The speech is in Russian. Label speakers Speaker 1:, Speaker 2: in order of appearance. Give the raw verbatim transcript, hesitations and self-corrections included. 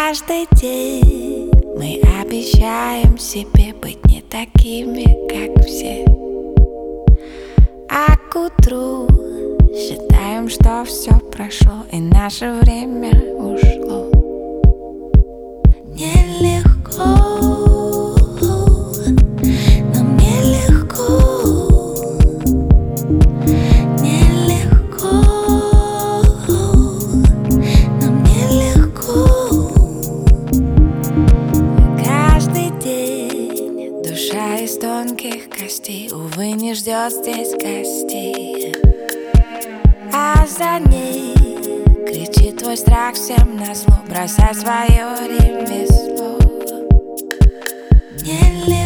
Speaker 1: Каждый день мы обещаем себе быть не такими, как все. А к утру считаем, что все прошло и наше время ушло. Нелегко, нам нелегко, нелегко, нам нелегко. Каждый день душа из тонких костей, увы, не ждет здесь гостей. А за ней кричит твой страх всем назло: бросай свое ремесло. Нелегко.